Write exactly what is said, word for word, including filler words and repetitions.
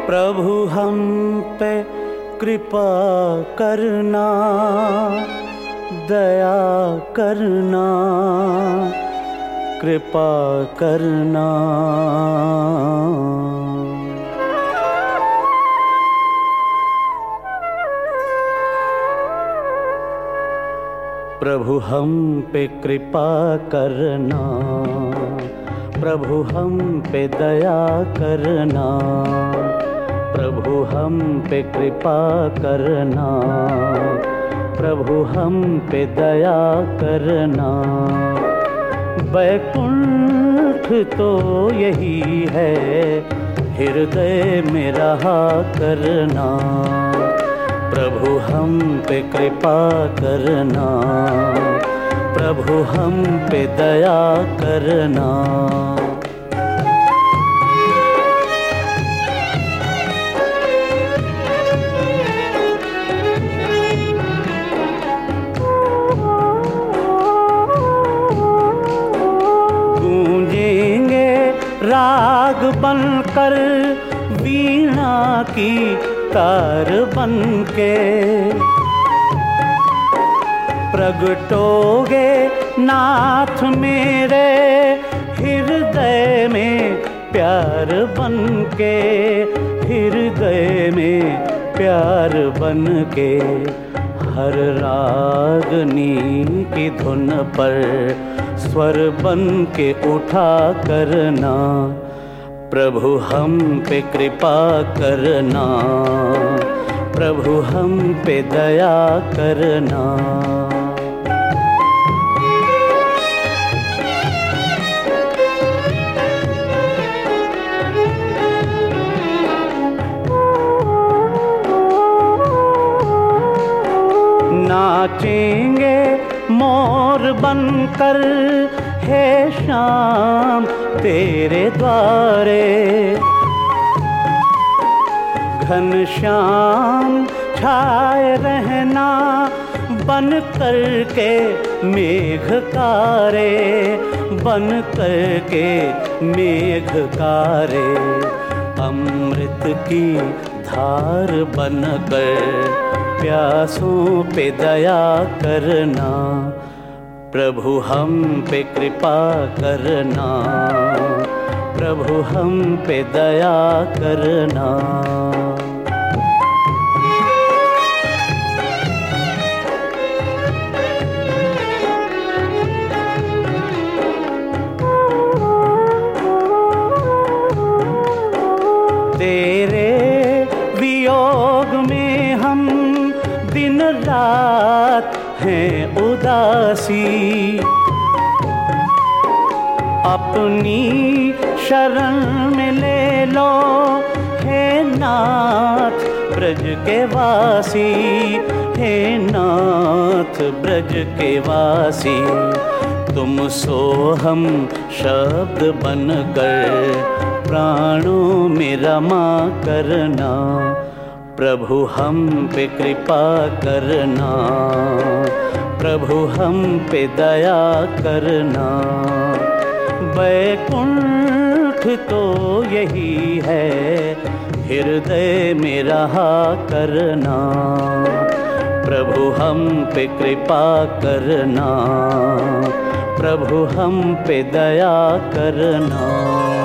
प्रभु हम पे कृपा करना, दया करना, कृपा करना। प्रभु हम पे कृपा करना, प्रभु हम पे दया करना, प्रभु हम पे कृपा करना, प्रभु हम पे दया करना। वैकुंठ तो यही है, हृदय में रहा करना। प्रभु हम पे कृपा करना, प्रभु हम पे दया करना। गूंजेंगे राग बनकर वीणा की तार बनके, प्रगटोगे नाथ मेरे हृदय में प्यार बनके, हृदय में प्यार बनके। हर रागनी की धुन पर स्वर बनके उठा करना। प्रभु हम पे कृपा करना, प्रभु हम पे दया करना। नाचेंगे मोर बनकर हे श्याम तेरे द्वारे, घनश्याम छाए रहना बन कर के मेघकारे, बन कर के मेघकारे। अमृत की धार बनकर प्यासों पे दया करना। प्रभु हम पे कृपा करना, प्रभु हम पे दया करना। तेरे वियोग में हम दिन रात हैं उदासी, अपनी शरण में ले लो हे नाथ ब्रज के वासी, हे नाथ ब्रज के वासी। तुम सोहम शब्द बनकर प्राणों में रमा करना। प्रभु हम पे कृपा करना, प्रभु हम पे दया करना। वैकुंठ तो यही है, हृदय में रहा करना। प्रभु हम पे कृपा करना, प्रभु हम पे दया करना।